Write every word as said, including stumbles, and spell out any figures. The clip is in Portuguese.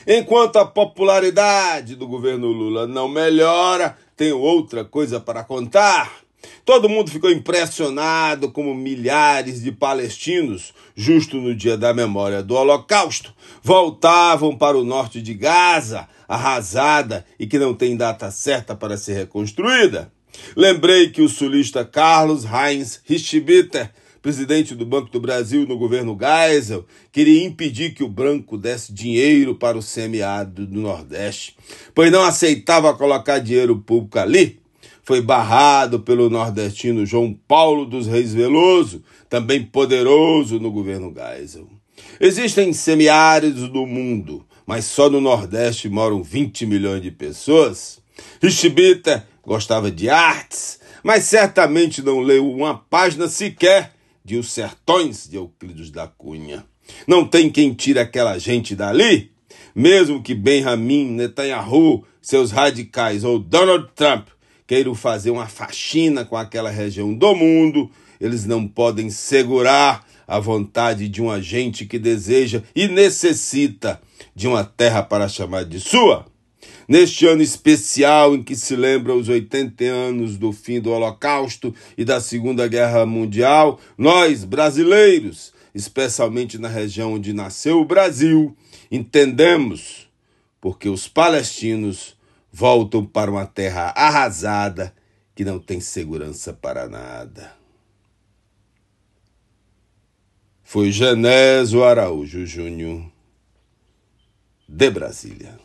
Enquanto a popularidade do governo Lula não melhora, tenho outra coisa para contar. Todo mundo ficou impressionado como milhares de palestinos, justo no dia da memória do Holocausto, voltavam para o norte de Gaza, arrasada e que não tem data certa para ser reconstruída. Lembrei que o sulista Carlos Heinz Richtbitter, presidente do Banco do Brasil no governo Geisel, queria impedir que o branco desse dinheiro para o semiárido do Nordeste, pois não aceitava colocar dinheiro público ali. Foi barrado pelo nordestino João Paulo dos Reis Veloso, também poderoso no governo Geisel. Existem semiáridos no mundo, mas só no Nordeste moram vinte milhões de pessoas. Richtbitter gostava de artes, mas certamente não leu uma página sequer de Os Sertões de Euclides da Cunha. Não tem quem tire aquela gente dali, mesmo que Benjamin Netanyahu, seus radicais ou Donald Trump queiram fazer uma faxina com aquela região do mundo, eles não podem segurar a vontade de uma gente que deseja e necessita de uma terra para chamar de sua. Neste ano especial em que se lembra os oitenta anos do fim do Holocausto e da Segunda Guerra Mundial, nós, brasileiros, especialmente na região onde nasceu o Brasil, entendemos porque os palestinos voltam para uma terra arrasada que não tem segurança para nada. Foi Genésio Araújo Júnior, de Brasília.